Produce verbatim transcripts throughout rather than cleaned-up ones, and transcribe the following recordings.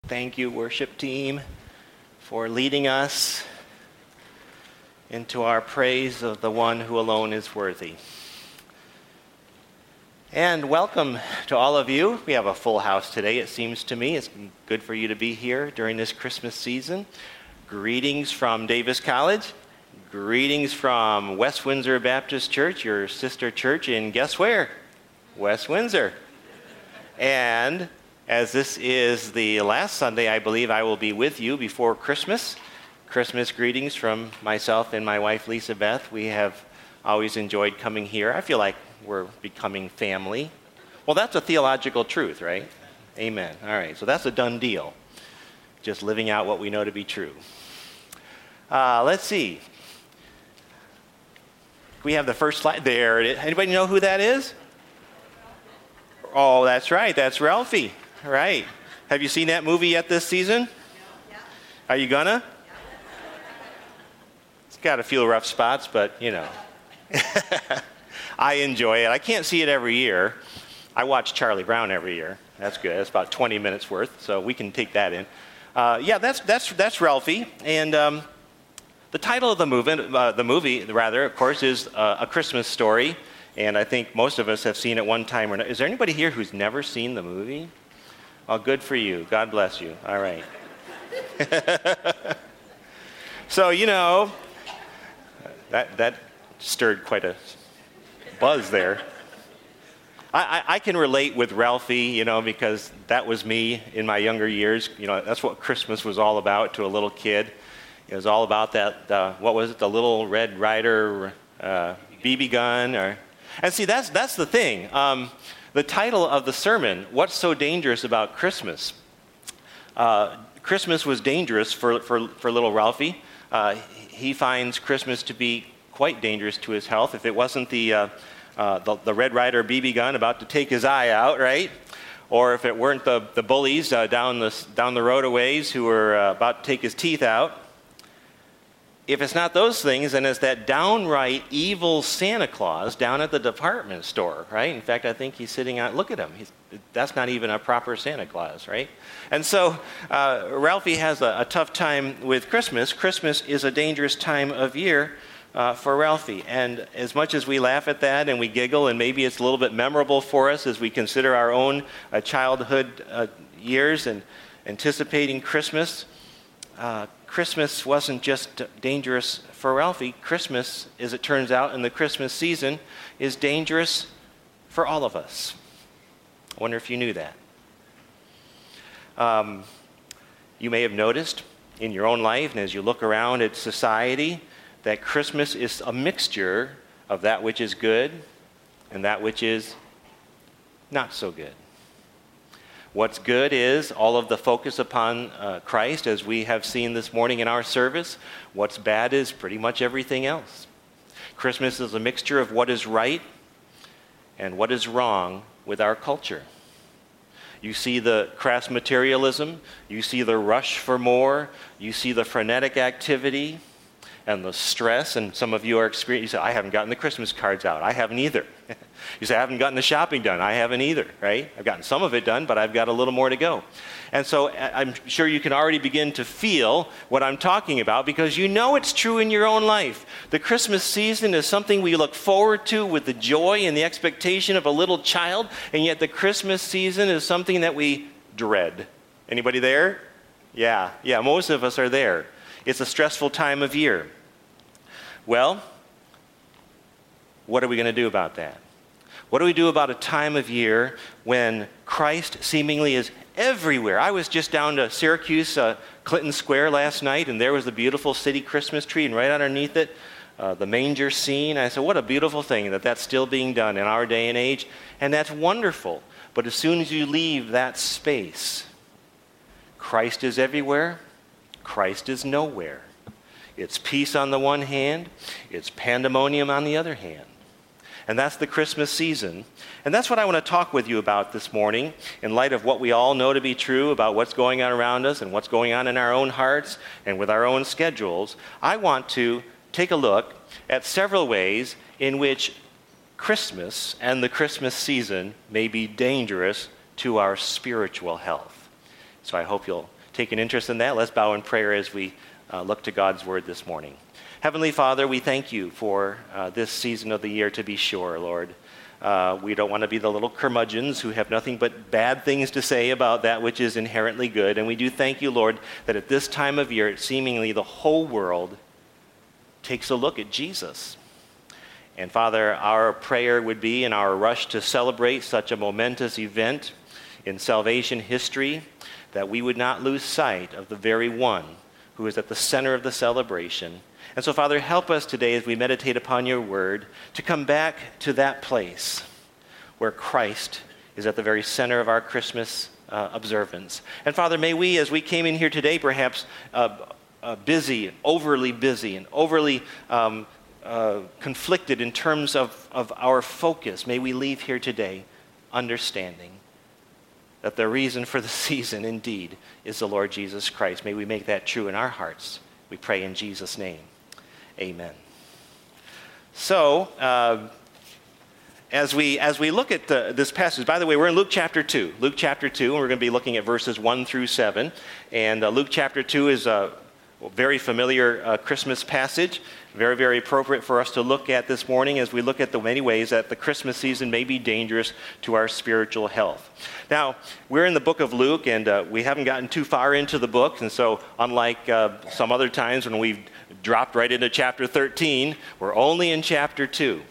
Thank you, worship team, for leading us into our praise of the one who alone is worthy. And welcome to all of you. We have a full house today, it seems to me. It's good for you to be here during this Christmas season. Greetings from Davis College. Greetings from West Windsor Baptist Church, your sister church in guess where? West Windsor. And as this is the last Sunday, I believe I will be with you before Christmas. Christmas greetings from myself and my wife, Lisa Beth. We have always enjoyed coming here. I feel like we're becoming family. Well, that's a theological truth, right? Amen. All right, so that's a done deal. Just living out what we know to be true. Uh, let's see. We have the first slide. There it is. Anybody know who that is? Oh, that's right. That's Ralphie. Right. Have you seen that movie yet this season? Yeah. Are you gonna? Yeah. It's got a few rough spots, but, you know. I enjoy it. I can't see it every year. I watch Charlie Brown every year. That's good. That's about twenty minutes worth, so we can take that in. Uh, yeah, that's that's that's Ralphie. And um, the title of the movie, uh, the movie, rather, of course, is uh, A Christmas Story. And I think most of us have seen it one time or another. Is there anybody here who's never seen the movie? Oh, good for you. God bless you. All right. So, you know, that that stirred quite a buzz there. I, I, I can relate with Ralphie, you know, because that was me in my younger years. You know, that's what Christmas was all about to a little kid. It was all about that, uh, what was it, the Little Red Ryder uh, B B gun. Or, and see, that's that's the thing. Um, the title of the sermon, What's So Dangerous About Christmas? Uh, Christmas was dangerous for, for, for little Ralphie. Uh, he finds Christmas to be quite dangerous to his health. If it wasn't the, uh, uh, the, the Red Ryder B B gun about to take his eye out, right? Or if it weren't the, the bullies uh, down, the, down the road a ways who were uh, about to take his teeth out. If it's not those things, then it's that downright evil Santa Claus down at the department store, right? In fact, I think he's sitting out, look at him. He's, that's not even a proper Santa Claus, right? And so uh, Ralphie has a, a tough time with Christmas. Christmas is a dangerous time of year uh, for Ralphie. And as much as we laugh at that and we giggle, and maybe it's a little bit memorable for us as we consider our own uh, childhood uh, years and anticipating Christmas, uh, Christmas wasn't just dangerous for Ralphie. Christmas, as it turns out in the Christmas season, is dangerous for all of us. I wonder if you knew that. Um, you may have noticed in your own life, and as you look around at society, that Christmas is a mixture of that which is good and that which is not so good. What's good is all of the focus upon uh, Christ, as we have seen this morning in our service. What's bad is pretty much everything else. Christmas is a mixture of what is right and what is wrong with our culture. You see the crass materialism, you see the rush for more, you see the frenetic activity and the stress, and some of you are experiencing, you say, I haven't gotten the Christmas cards out. I haven't either. You say, I haven't gotten the shopping done. I haven't either, right? I've gotten some of it done, but I've got a little more to go. And so I'm sure you can already begin to feel what I'm talking about, because you know it's true in your own life. The Christmas season is something we look forward to with the joy and the expectation of a little child, and yet the Christmas season is something that we dread. Anybody there? Yeah, yeah, most of us are there. It's a stressful time of year. Well, what are we going to do about that? What do we do about a time of year when Christ seemingly is everywhere? I was just down to Syracuse, uh, Clinton Square last night, and there was the beautiful city Christmas tree, and right underneath it, uh, the manger scene. I said, what a beautiful thing that that's still being done in our day and age, and that's wonderful. But as soon as you leave that space, Christ is everywhere, Christ is nowhere. It's peace on the one hand, it's pandemonium on the other hand. And that's the Christmas season. And that's what I want to talk with you about this morning, in light of what we all know to be true about what's going on around us and what's going on in our own hearts and with our own schedules. I want to take a look at several ways in which Christmas and the Christmas season may be dangerous to our spiritual health. So I hope you'll take an interest in that. Let's bow in prayer as we uh, look to God's word this morning. Heavenly Father, we thank you for uh, this season of the year, to be sure, Lord. Uh, we don't want to be the little curmudgeons who have nothing but bad things to say about that which is inherently good. And we do thank you, Lord, that at this time of year, seemingly the whole world takes a look at Jesus. And Father, our prayer would be in our rush to celebrate such a momentous event in salvation history that we would not lose sight of the very one who is at the center of the celebration. And so, Father, help us today as we meditate upon your word to come back to that place where Christ is at the very center of our Christmas uh, observance. And Father, may we, as we came in here today, perhaps uh, uh, busy, overly busy, and overly um, uh, conflicted in terms of, of our focus, may we leave here today understanding that the reason for the season indeed is the Lord Jesus Christ. May we make that true in our hearts. We pray in Jesus' name. Amen. So, uh, as we as we look at the, this passage, by the way, we're in Luke chapter two. Luke chapter two, and we're going to be looking at verses one through seven. And uh, Luke chapter two is a very familiar uh, Christmas passage, very, very appropriate for us to look at this morning as we look at the many ways that the Christmas season may be dangerous to our spiritual health. Now, we're in the book of Luke, and uh, we haven't gotten too far into the book, and so unlike uh, some other times when we've dropped right into chapter thirteen, we're only in chapter two.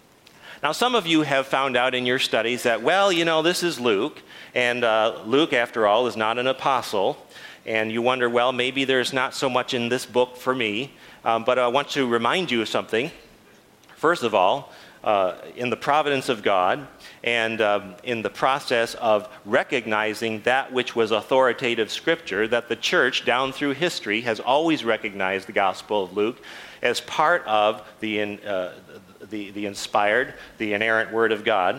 Now, some of you have found out in your studies that, well, you know, this is Luke, and uh, Luke, after all, is not an apostle, and you wonder, well, maybe there's not so much in this book for me, um, but I want to remind you of something. First of all, uh, in the providence of God, and um, in the process of recognizing that which was authoritative scripture, that the church down through history has always recognized the Gospel of Luke as part of the, in, uh, the, the inspired, the inerrant Word of God.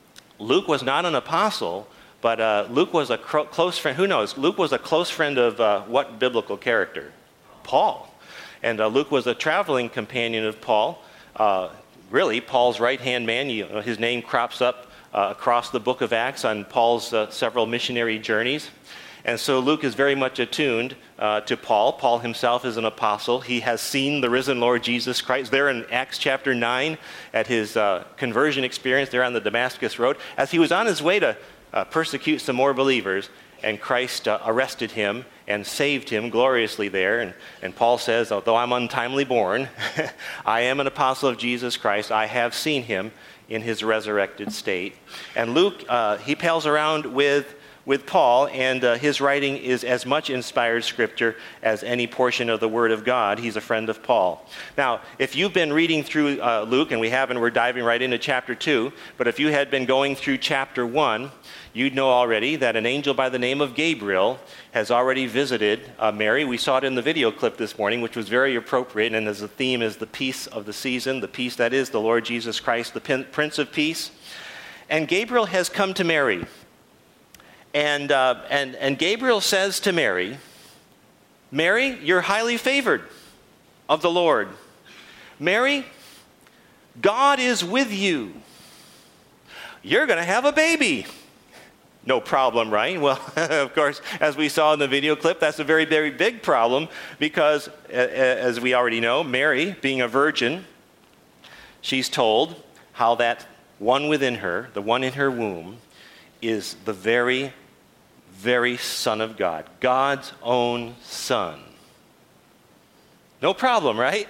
Luke was not an apostle, but uh, Luke was a cro- close friend. Who knows? Luke was a close friend of uh, what biblical character? Paul. And uh, Luke was a traveling companion of Paul. Uh, really, Paul's right-hand man. You know, his name crops up Uh, across the book of Acts on Paul's uh, several missionary journeys. And so Luke is very much attuned uh, to Paul. Paul himself is an apostle. He has seen the risen Lord Jesus Christ. There in Acts chapter nine, at his uh, conversion experience there on the Damascus Road, as he was on his way to uh, persecute some more believers, and Christ uh, arrested him and saved him gloriously there. And, and Paul says, although I'm untimely born, I am an apostle of Jesus Christ. I have seen him in his resurrected state. And Luke, uh, he pals around with, with Paul, and uh, his writing is as much inspired scripture as any portion of the Word of God. He's a friend of Paul. Now, if you've been reading through uh, Luke, and we haven't, we're diving right into chapter two, but if you had been going through chapter one, you'd know already that an angel by the name of Gabriel has already visited uh, Mary. We saw it in the video clip this morning, which was very appropriate, and as the theme is the peace of the season, the peace that is the Lord Jesus Christ, the pin- Prince of Peace. And Gabriel has come to Mary. And, uh, and, and Gabriel says to Mary, Mary, you're highly favored of the Lord. Mary, God is with you. You're going to have a baby. No problem, right? Well, of course, as we saw in the video clip, that's a very, very big problem because, as we already know, Mary, being a virgin, she's told how that one within her, the one in her womb, is the very, very Son of God, God's own Son. No problem, right?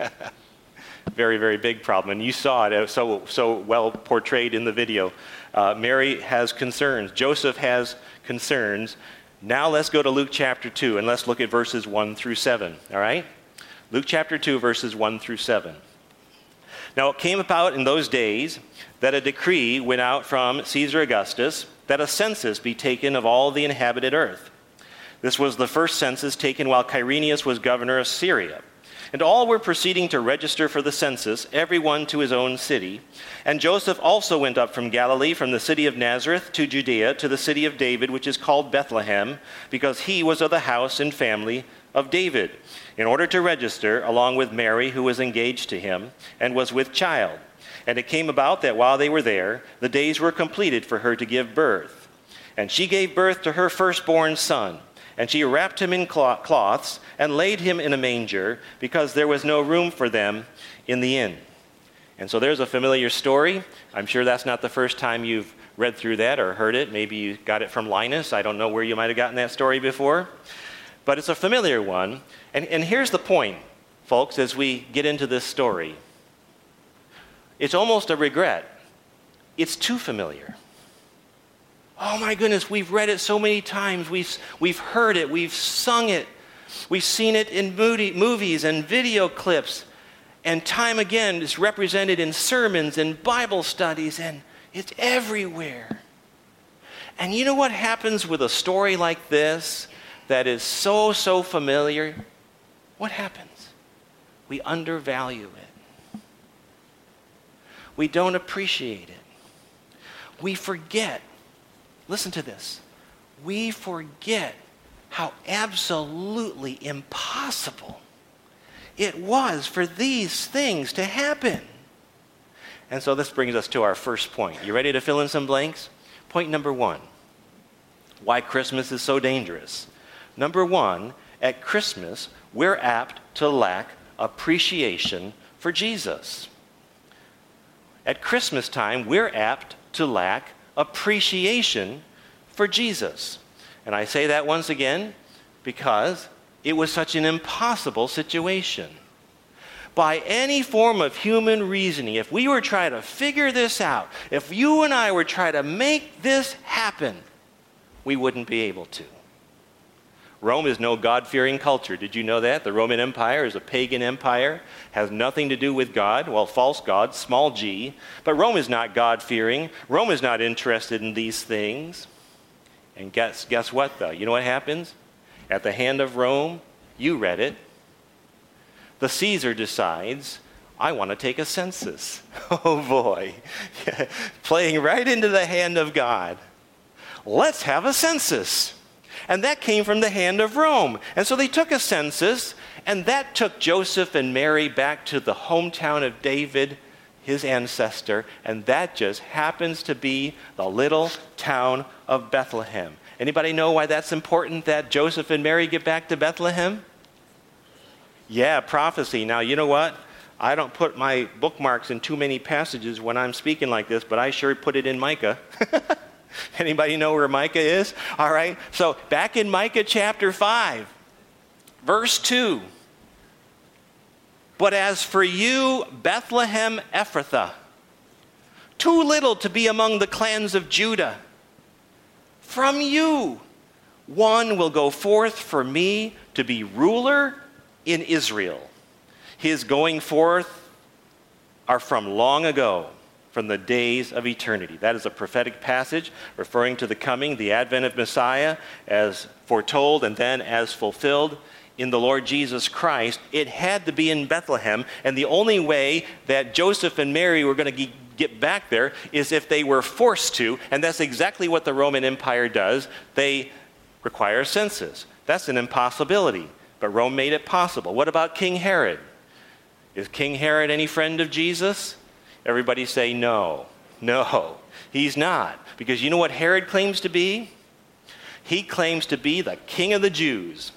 Very, very big problem. And you saw it so, so well portrayed in the video. Uh, Mary has concerns. Joseph has concerns. Now let's go to Luke chapter two, and let's look at verses one through seven, all right? Luke chapter two, verses one through seven. Now it came about in those days that a decree went out from Caesar Augustus that a census be taken of all the inhabited earth. This was the first census taken while Quirinius was governor of Syria. And all were proceeding to register for the census, every one to his own city. And Joseph also went up from Galilee, from the city of Nazareth to Judea, to the city of David, which is called Bethlehem, because he was of the house and family of David, in order to register, along with Mary, who was engaged to him, and was with child. And it came about that while they were there, the days were completed for her to give birth. And she gave birth to her firstborn son, And she wrapped him in cloths and laid him in a manger because there was no room for them in the inn. And so there's a familiar story. I'm sure that's not the first time you've read through that or heard it. Maybe you got it from Linus. I don't know where you might have gotten that story before. But it's a familiar one. And, and here's the point, folks, as we get into this story. It's almost a regret. It's too familiar. Oh my goodness, we've read it so many times. We've, we've heard it. We've sung it. We've seen it in movie, movies and video clips. And time again, it's represented in sermons and Bible studies, and it's everywhere. And you know what happens with a story like this that is so, so familiar? What happens? We undervalue it. We don't appreciate it. We forget. Listen to this. We forget how absolutely impossible it was for these things to happen. And so this brings us to our first point. You ready to fill in some blanks? Point number one, why Christmas is so dangerous. Number one, at Christmas, we're apt to lack appreciation for Jesus. At Christmas time, we're apt to lack appreciation for Jesus. And I say that once again because it was such an impossible situation. By any form of human reasoning, if we were trying to figure this out, if you and I were trying to make this happen, we wouldn't be able to. Rome is no God-fearing culture. Did you know that? The Roman Empire is a pagan empire, has nothing to do with God. Well, false gods, small g. But Rome is not God-fearing. Rome is not interested in these things. And guess, guess what, though? You know what happens? At the hand of Rome, you read it. The Caesar decides, I want to take a census. Oh, boy. Playing right into the hand of God. Let's have a census. And that came from the hand of Rome. And so they took a census, and that took Joseph and Mary back to the hometown of David, his ancestor, and that just happens to be the little town of Bethlehem. Anybody know why that's important that Joseph and Mary get back to Bethlehem? Yeah, prophecy. Now, you know what? I don't put my bookmarks in too many passages when I'm speaking like this, but I sure put it in Micah. Anybody know where Micah is? All right. So back in Micah chapter five, verse two. But as for you, Bethlehem Ephrathah, too little to be among the clans of Judah, from you one will go forth for me to be ruler in Israel. His going forth are from long ago, from the days of eternity. That is a prophetic passage referring to the coming, the advent of Messiah, as foretold and then as fulfilled in the Lord Jesus Christ. It had to be in Bethlehem, and the only way that Joseph and Mary were going to get back there is if they were forced to, and that's exactly what the Roman Empire does. They require a census. That's an impossibility, but Rome made it possible. What about King Herod? Is King Herod any friend of Jesus? Everybody say no. No, he's not. Because you know what Herod claims to be? He claims to be the king of the Jews.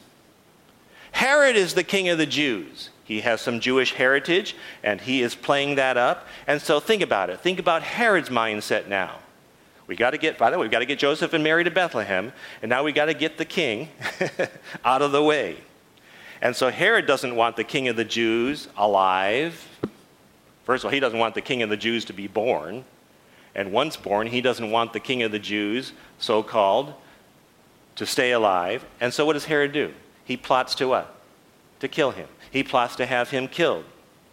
Herod is the king of the Jews. He has some Jewish heritage, and he is playing that up. And so think about it. Think about Herod's mindset now. We got to get, by the way, we've got to get Joseph and Mary to Bethlehem, and now we got to get the king out of the way. And so Herod doesn't want the king of the Jews alive. First of all, he doesn't want the king of the Jews to be born. And once born, he doesn't want the king of the Jews, so-called, to stay alive. And so what does Herod do? He plots to what? To kill him. He plots to have him killed.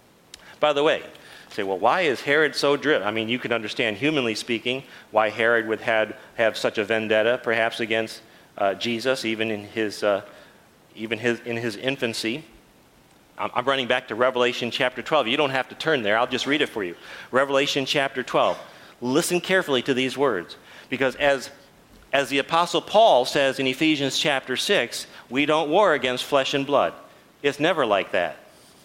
By the way, say, well, why is Herod so driven? I mean, you can understand, humanly speaking, why Herod would have, have such a vendetta, perhaps against uh, Jesus, even in his, uh, even his, in his infancy. I'm, I'm running back to Revelation chapter twelve. You don't have to turn there. I'll just read it for you. Revelation chapter twelve. Listen carefully to these words, because as As the Apostle Paul says in Ephesians chapter six, we don't war against flesh and blood. It's never like that.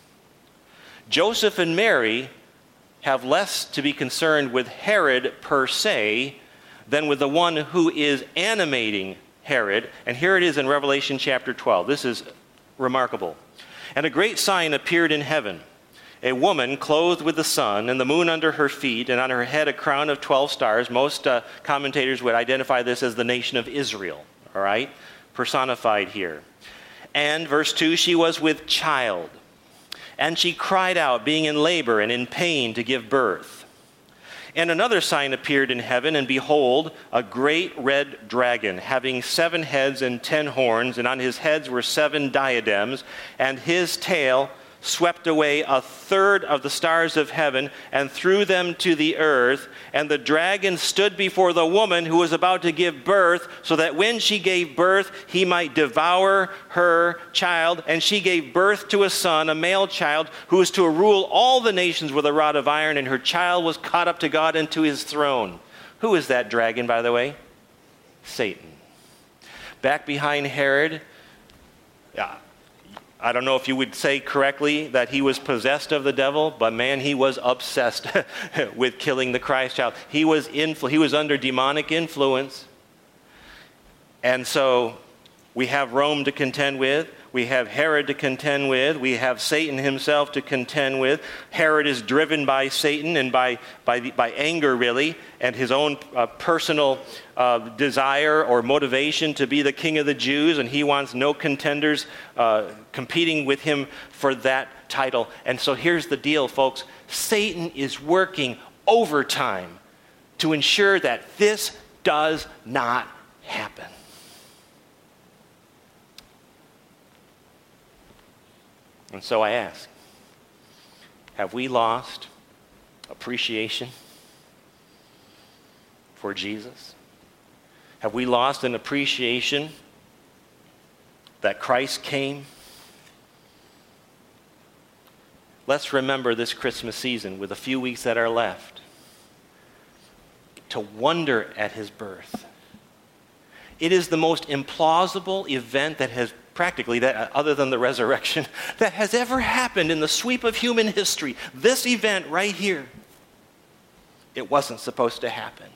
Joseph and Mary have less to be concerned with Herod per se than with the one who is animating Herod. And here it is in Revelation chapter twelve. This is remarkable. And a great sign appeared in heaven, a woman clothed with the sun and the moon under her feet, and on her head a crown of twelve stars. Most uh, commentators would identify this as the nation of Israel, all right, personified here. And verse two, she was with child, and she cried out, being in labor and in pain to give birth. And another sign appeared in heaven, and behold, a great red dragon, having seven heads and ten horns, and on his heads were seven diadems, and his tail swept away a third of the stars of heaven and threw them to the earth. And the dragon stood before the woman who was about to give birth, so that when she gave birth, he might devour her child. And she gave birth to a son, a male child, who was to rule all the nations with a rod of iron, and her child was caught up to God and to his throne. Who is that dragon, by the way? Satan. Back behind Herod, yeah. I don't know if you would say correctly that he was possessed of the devil, but man, he was obsessed with killing the Christ child. He was influ- he was under demonic influence. And so we have Rome to contend with. We have Herod to contend with. We have Satan himself to contend with. Herod is driven by Satan and by by, the, by anger, really, and his own uh, personal uh, desire or motivation to be the king of the Jews, and he wants no contenders uh, competing with him for that title. And so here's the deal, folks. Satan is working overtime to ensure that this does not happen. And so I ask, have we lost appreciation for Jesus? Have we lost an appreciation that Christ came? Let's remember this Christmas season, with a few weeks that are left, to wonder at his birth. It is the most implausible event that has practically, that other than the resurrection, that has ever happened in the sweep of human history. This event right here, it wasn't supposed to happen.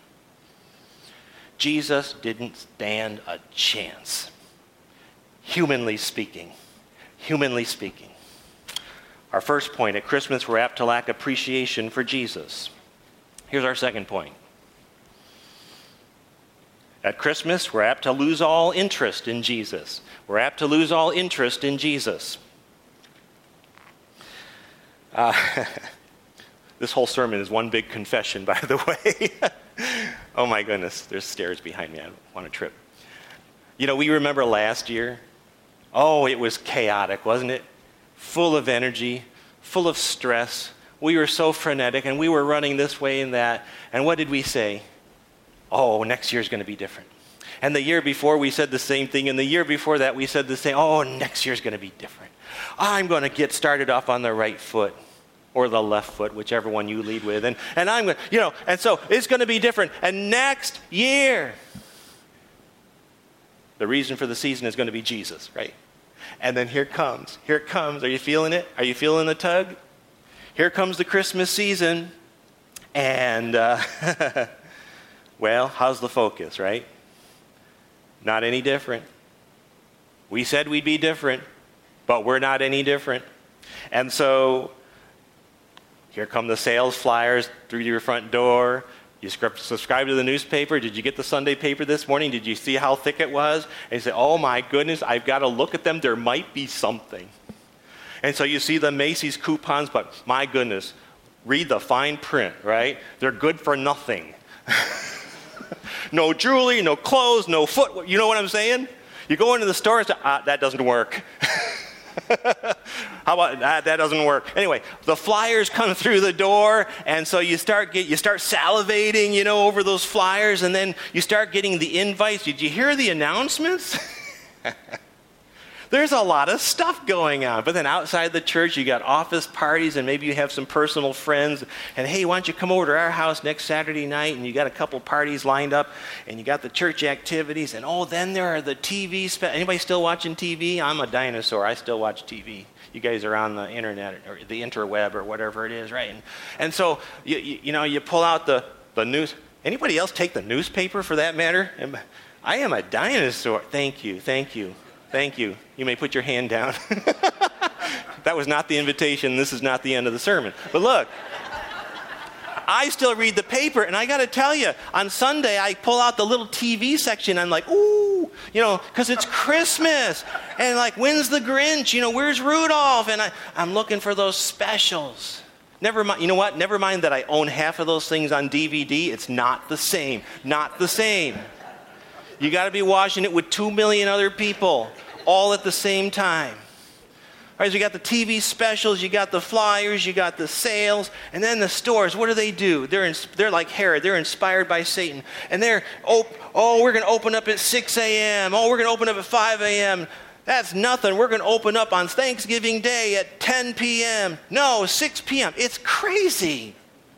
Jesus didn't stand a chance, humanly speaking. Humanly speaking. Our first point, at Christmas we're apt to lack appreciation for Jesus. Here's our second point. At Christmas, we're apt to lose all interest in Jesus. We're apt to lose all interest in Jesus. Uh, this whole sermon is one big confession, by the way. Oh my goodness, there's stairs behind me. I don't want to trip. You know, we remember last year. Oh, it was chaotic, wasn't it? Full of energy, full of stress. We were so frenetic, and we were running this way and that. And what did we say? Oh, next year's going to be different. And the year before, we said the same thing. And the year before that, we said the same. Oh, next year's going to be different. I'm going to get started off on the right foot or the left foot, whichever one you lead with. And, and I'm going to, you know, and so it's going to be different. And next year, the reason for the season is going to be Jesus, right? And then here it comes. Here it comes. Are you feeling it? Are you feeling the tug? Here comes the Christmas season. And, uh, well, how's the focus, right? Not any different. We said we'd be different, but we're not any different. And so here come the sales flyers through your front door. You subscribe to the newspaper. Did you get the Sunday paper this morning? Did you see how thick it was? And you say, oh my goodness, I've got to look at them. There might be something. And so you see the Macy's coupons, but my goodness, read the fine print, right? They're good for nothing. No jewelry, no clothes, no foot. You know what I'm saying? You go into the store and say, ah, that doesn't work. How about that? That doesn't work. Anyway, the flyers come through the door, and so you start get you start salivating, you know, over those flyers, and then you start getting the invites. Did you hear the announcements? There's a lot of stuff going on. But then outside the church, you got office parties, and maybe you have some personal friends. And hey, why don't you come over to our house next Saturday night? And you got a couple parties lined up, and you got the church activities. And oh, then there are the T V. Spe- Anybody still watching T V? I'm a dinosaur. I still watch T V. You guys are on the internet or the interweb or whatever it is, right? And, and so you, you you know you pull out the the news. Anybody else take the newspaper for that matter? I am a dinosaur. Thank you, thank you, thank you. You may put your hand down. That was not the invitation. This is not the end of the sermon. But look, I still read the paper, and I got to tell you, on Sunday, I pull out the little T V section. I'm like, ooh, you know, because it's Christmas. And like, when's the Grinch? You know, where's Rudolph? And I, I'm looking for those specials. Never mind, you know what? Never mind that I own half of those things on D V D. It's not the same. Not the same. You got to be watching it with two million other people, all at the same time. All right, so you got the T V specials, you got the flyers, you got the sales, and then the stores. What do they do? They're in, they're like Herod. They're inspired by Satan, and they're oh oh we're going to open up at six a.m. Oh, we're going to open up at five a.m. That's nothing. We're going to open up on Thanksgiving Day at ten p.m. No, six p.m. It's crazy.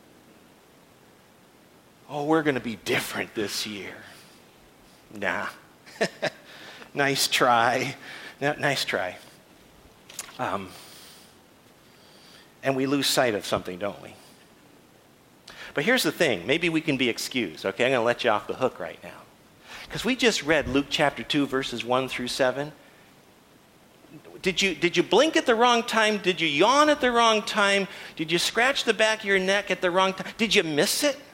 Oh, we're going to be different this year. Nah. Nice try. No, nice try. Um, and we lose sight of something, don't we? But here's the thing. Maybe we can be excused. Okay, I'm going to let you off the hook right now. Because we just read Luke chapter two, verses one through seven. Did you, did you blink at the wrong time? Did you yawn at the wrong time? Did you scratch the back of your neck at the wrong time? Did you miss it?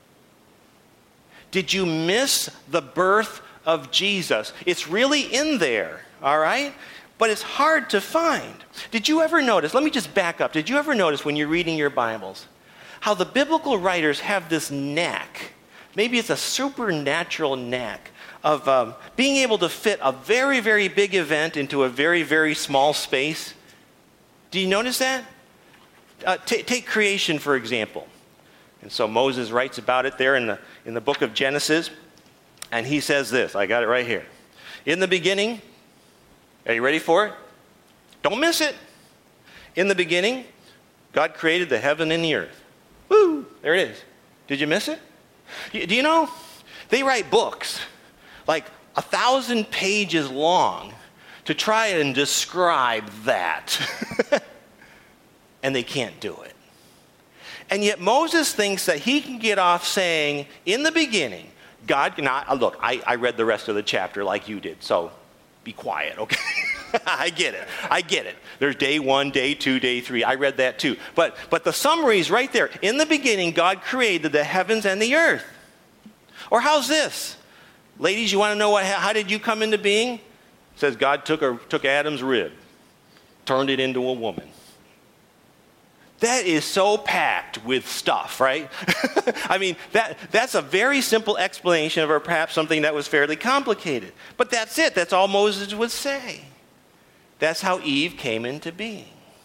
Did you miss the birth of Jesus? It's really in there, all right? But it's hard to find. Did you ever notice, let me just back up. Did you ever notice when you're reading your Bibles, how the biblical writers have this knack, maybe it's a supernatural knack, of um, being able to fit a very, very big event into a very, very small space? Do you notice that? Uh, t- take creation, for example. And so Moses writes about it there in the, in the book of Genesis, and he says this, I got it right here. In the beginning, are you ready for it? Don't miss it. In the beginning, God created the heaven and the earth. Woo! There it is. Did you miss it? Do you know, they write books like a thousand pages long to try and describe that. And they can't do it. And yet Moses thinks that he can get off saying, in the beginning, God, not, look, I, I read the rest of the chapter like you did, so be quiet, okay? I get it. I get it. There's day one, day two, day three. I read that too. But, but the summary is right there. In the beginning, God created the heavens and the earth. Or how's this? Ladies, you want to know what? How did you come into being? It says God took, a, took Adam's rib, turned it into a woman. That is so packed with stuff, right? I mean, that, that's a very simple explanation of or perhaps something that was fairly complicated. But that's it. That's all Moses would say. That's how Eve came into being.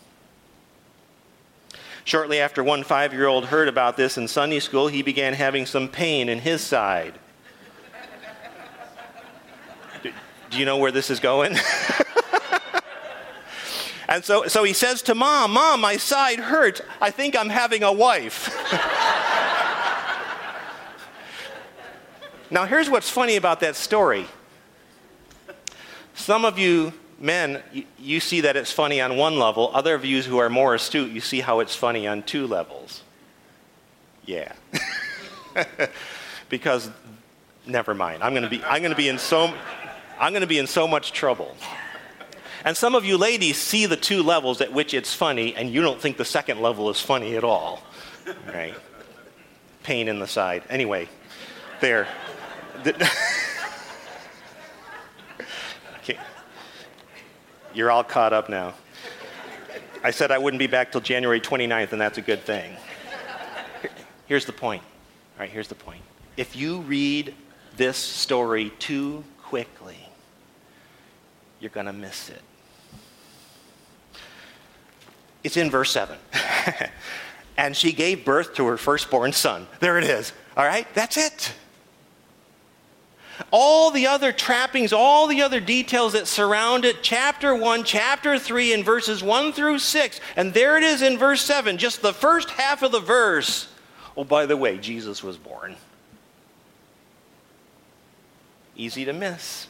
Shortly after one five-year-old heard about this in Sunday school, he began having some pain in his side. do, do you know where this is going? And so, so he says to Mom, Mom, my side hurts. I think I'm having a wife. Now, here's what's funny about that story. Some of you men, you, you see that it's funny on one level. Other of you who are more astute, you see how it's funny on two levels. Yeah. Because, never mind. I'm going to be, I'm going to be in so, I'm going to be in so much trouble. And some of you ladies see the two levels at which it's funny, and you don't think the second level is funny at all. Right? Pain in the side. Anyway, there. Okay. You're all caught up now. I said I wouldn't be back till January twenty-ninth, and that's a good thing. Here's the point. All right, here's the point. If you read this story too quickly, you're going to miss it. It's in verse seven. And she gave birth to her firstborn son. There it is. All right? That's it. All the other trappings, all the other details that surround it, chapter one, chapter three, and verses one through six. And there it is in verse seven, just the first half of the verse. Oh, by the way, Jesus was born. Easy to miss.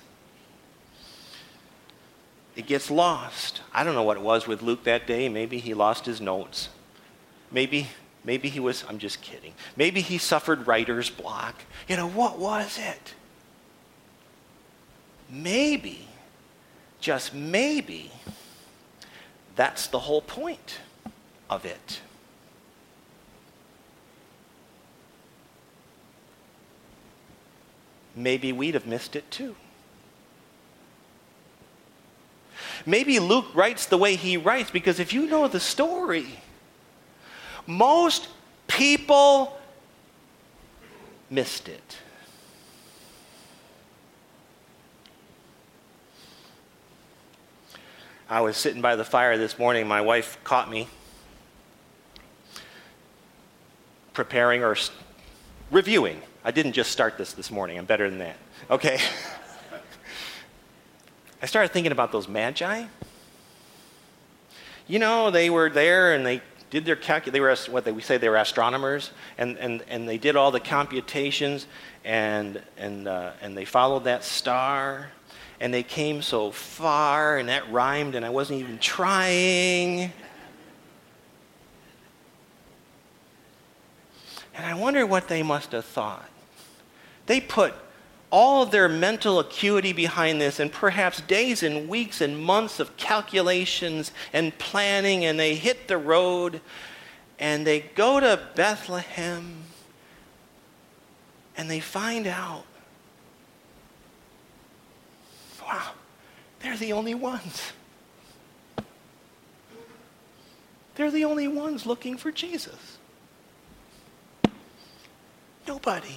It gets lost. I don't know what it was with Luke that day. Maybe he lost his notes. Maybe, maybe he was, I'm just kidding. Maybe he suffered writer's block. You know, what was it? maybe, just maybe, that's the whole point of it. Maybe we'd have missed it too. Maybe Luke writes the way he writes because if you know the story, most people missed it. I was sitting by the fire this morning. My wife caught me preparing or reviewing. I didn't just start this this morning. I'm better than that. Okay. I started thinking about those magi. You know, they were there and they did their calc. They were what they we say they were astronomers, and and and they did all the computations, and and uh, and they followed that star, and they came so far, and that rhymed, and I wasn't even trying. And I wonder what they must have thought. They put all of their mental acuity behind this, and perhaps days and weeks and months of calculations and planning, and they hit the road, and they go to Bethlehem, and they find out, wow, they're the only ones. They're the only ones looking for Jesus. Nobody.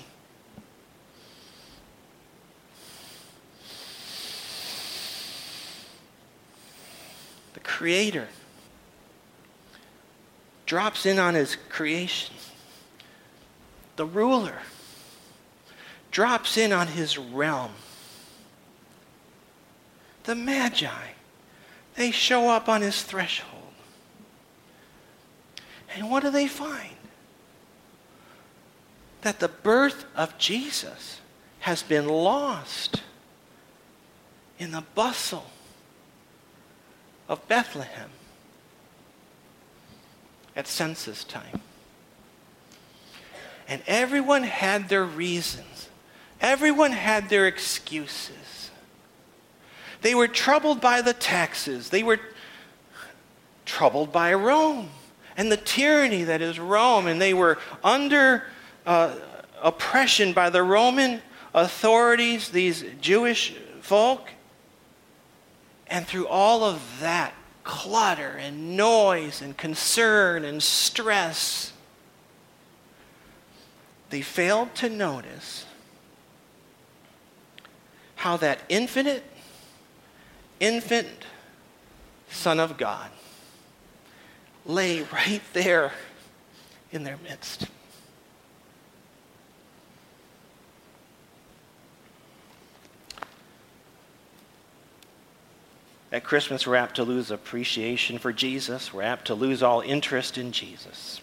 The Creator drops in on his creation. The ruler drops in on his realm. The Magi, they show up on his threshold. And what do they find? That the birth of Jesus has been lost in the bustle of Bethlehem at census time. And everyone had their reasons. Everyone had their excuses. They were troubled by the taxes. They were troubled by Rome and the tyranny that is Rome. And they were under uh, oppression by the Roman authorities, these Jewish folk. And through all of that clutter and noise and concern and stress, they failed to notice how that infinite, infant Son of God lay right there in their midst. At Christmas, we're apt to lose appreciation for Jesus. We're apt to lose all interest in Jesus.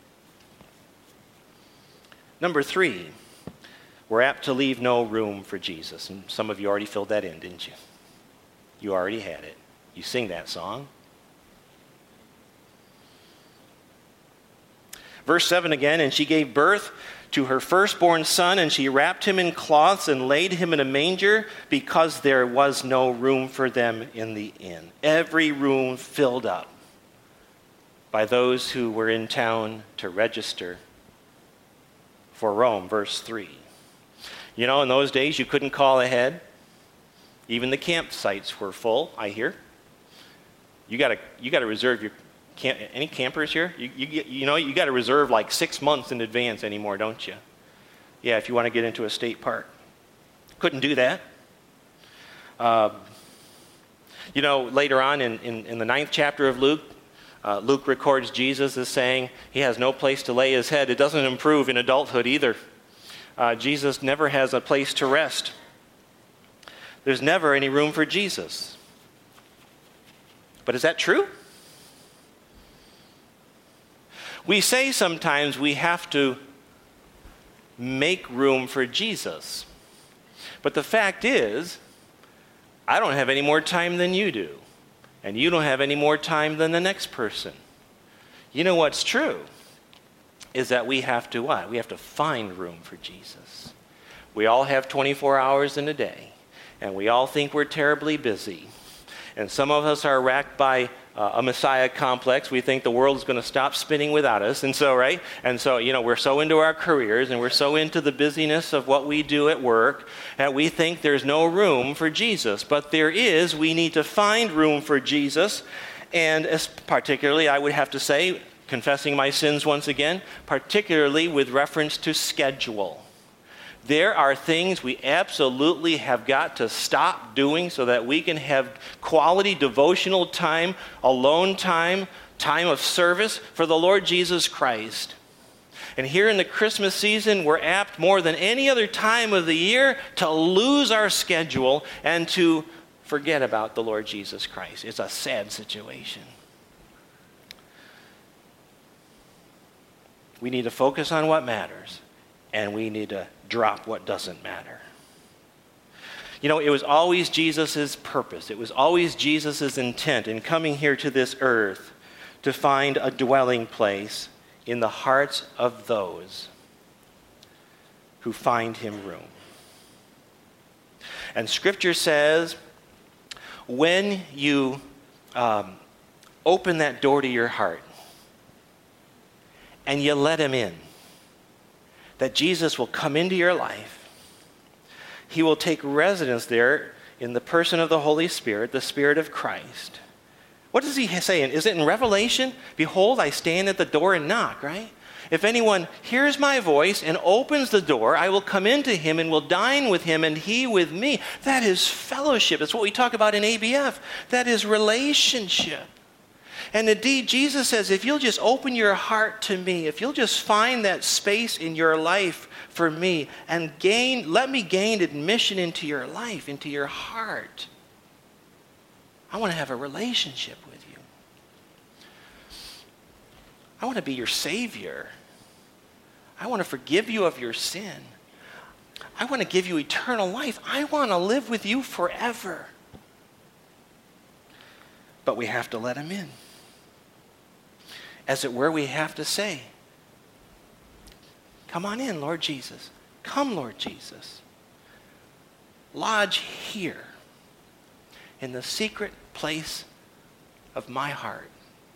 Number three, we're apt to leave no room for Jesus. And some of you already filled that in, didn't you? You already had it. You sing that song. Verse seven again, and she gave birth to her firstborn son, and she wrapped him in cloths and laid him in a manger because there was no room for them in the inn. Every room filled up by those who were in town to register for Rome. Verse three. You know, in those days, you couldn't call ahead. Even the campsites were full, I hear. You got to you got to reserve your camp. Any campers here? You you you know you got to reserve like six months in advance anymore, don't you? Yeah, if you want to get into a state park, couldn't do that. Um, you know, later on in, in, in the ninth chapter of Luke, uh, Luke records Jesus as saying he has no place to lay his head. It doesn't improve in adulthood either. Uh, Jesus never has a place to rest. There's never any room for Jesus. But is that true? We say sometimes we have to make room for Jesus. But the fact is, I don't have any more time than you do. And you don't have any more time than the next person. You know what's true? Is that we have to what? We have to find room for Jesus. We all have twenty-four hours in a day. And we all think we're terribly busy. And some of us are racked by uh, a Messiah complex. We think the world is going to stop spinning without us. And so, right? And so, you know, we're so into our careers and we're so into the busyness of what we do at work that we think there's no room for Jesus. But there is. We need to find room for Jesus. And as particularly, I would have to say, confessing my sins once again, particularly with reference to schedule. There are things we absolutely have got to stop doing so that we can have quality devotional time, alone time, time of service for the Lord Jesus Christ. And here in the Christmas season, we're apt more than any other time of the year to lose our schedule and to forget about the Lord Jesus Christ. It's a sad situation. We need to focus on what matters, and we need to drop what doesn't matter. You know, it was always Jesus' purpose. It was always Jesus' intent in coming here to this earth to find a dwelling place in the hearts of those who find him room. And Scripture says, when you um, open that door to your heart and you let him in, that Jesus will come into your life. He will take residence there in the person of the Holy Spirit, the Spirit of Christ. What is he saying? Is it in Revelation? Behold, I stand at the door and knock, right? If anyone hears my voice and opens the door, I will come into him and will dine with him and he with me. That is fellowship. That's what we talk about in A B F. That is relationship. And indeed, Jesus says, if you'll just open your heart to me, if you'll just find that space in your life for me and gain, let me gain admission into your life, into your heart. I want to have a relationship with you. I want to be your Savior. I want to forgive you of your sin. I want to give you eternal life. I want to live with you forever. But we have to let him in. As it were, we have to say, come on in, Lord Jesus. Come, Lord Jesus. Lodge here in the secret place of my heart.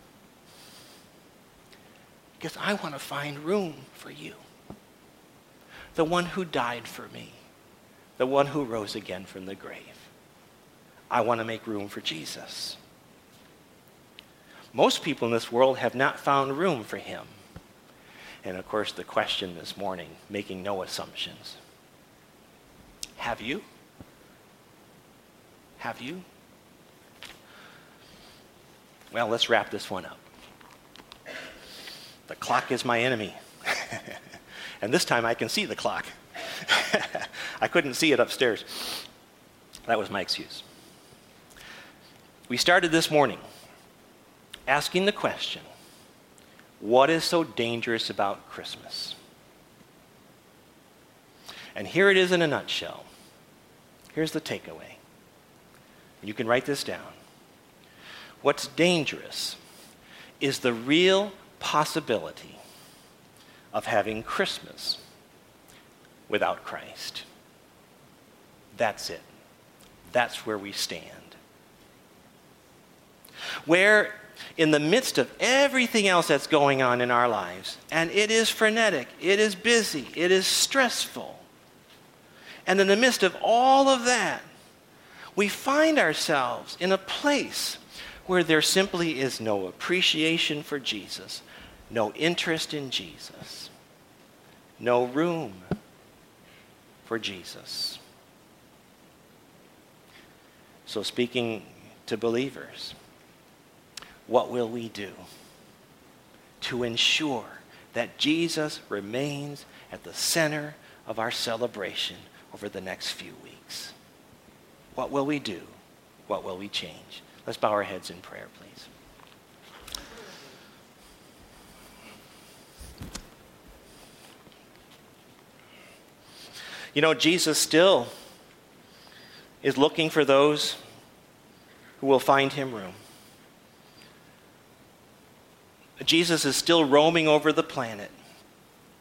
Because I want to find room for you. The one who died for me. The one who rose again from the grave. I want to make room for Jesus. Most people in this world have not found room for him. And of course, the question this morning, making no assumptions. Have you? Have you? Well, let's wrap this one up. The clock is my enemy. And this time I can see the clock. I couldn't see it upstairs. That was my excuse. We started this morning asking the question, what is so dangerous about Christmas? And here it is in a nutshell. Here's the takeaway. You can write this down. What's dangerous is the real possibility of having Christmas without Christ. That's it. That's where we stand. Where in the midst of everything else that's going on in our lives, and it is frenetic, it is busy, it is stressful, and in the midst of all of that, we find ourselves in a place where there simply is no appreciation for Jesus, no interest in Jesus, no room for Jesus. So speaking to believers, what will we do to ensure that Jesus remains at the center of our celebration over the next few weeks? What will we do? What will we change? Let's bow our heads in prayer, please. You know, Jesus still is looking for those who will find him room. Jesus is still roaming over the planet,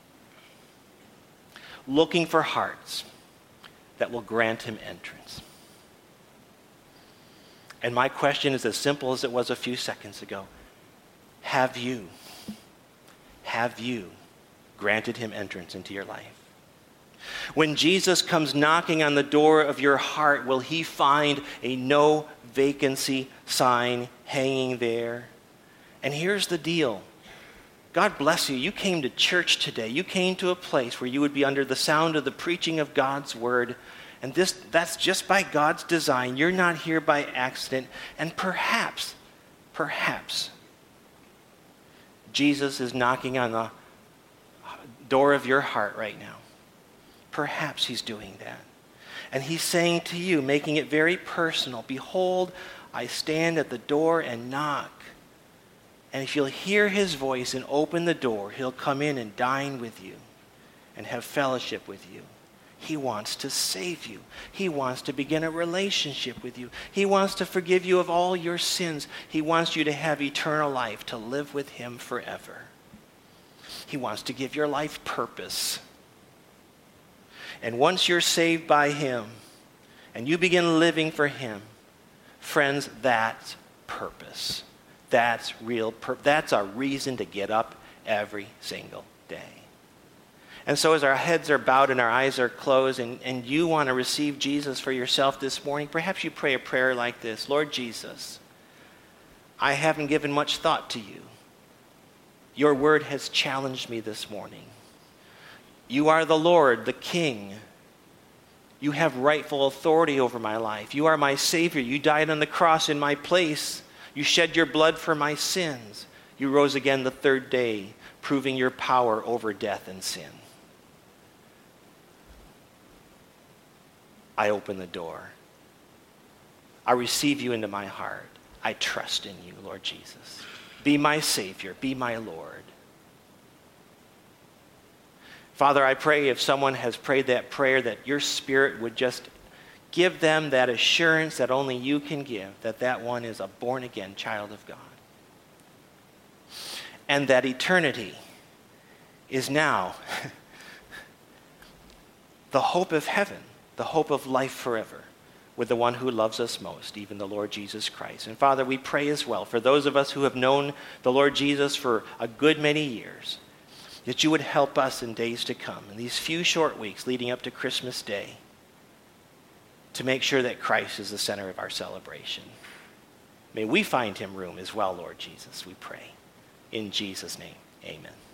looking for hearts that will grant him entrance. And my question is as simple as it was a few seconds ago. Have you, have you granted him entrance into your life? When Jesus comes knocking on the door of your heart, will he find a no vacancy sign hanging there? And here's the deal. God bless you. You came to church today. You came to a place where you would be under the sound of the preaching of God's word. And this that's just by God's design. You're not here by accident. And perhaps, perhaps, Jesus is knocking on the door of your heart right now. Perhaps he's doing that. And he's saying to you, making it very personal, behold, I stand at the door and knock. And if you'll hear his voice and open the door, he'll come in and dine with you and have fellowship with you. He wants to save you. He wants to begin a relationship with you. He wants to forgive you of all your sins. He wants you to have eternal life, to live with him forever. He wants to give your life purpose. And once you're saved by him and you begin living for him, friends, that's purpose. That's real purpose. That's a reason to get up every single day. And so as our heads are bowed and our eyes are closed and, and you want to receive Jesus for yourself this morning, perhaps you pray a prayer like this. Lord Jesus, I haven't given much thought to you. Your word has challenged me this morning. You are the Lord, the King. You have rightful authority over my life. You are my Savior. You died on the cross in my place. You shed your blood for my sins. You rose again the third day, proving your power over death and sin. I open the door. I receive you into my heart. I trust in you, Lord Jesus. Be my Savior. Be my Lord. Father, I pray if someone has prayed that prayer, that your Spirit would just give them that assurance that only you can give, that that one is a born-again child of God. And that eternity is now the hope of heaven, the hope of life forever, with the one who loves us most, even the Lord Jesus Christ. And Father, we pray as well for those of us who have known the Lord Jesus for a good many years, that you would help us in days to come, in these few short weeks leading up to Christmas Day, to make sure that Christ is the center of our celebration. May we find him room as well, Lord Jesus, we pray. In Jesus' name, amen.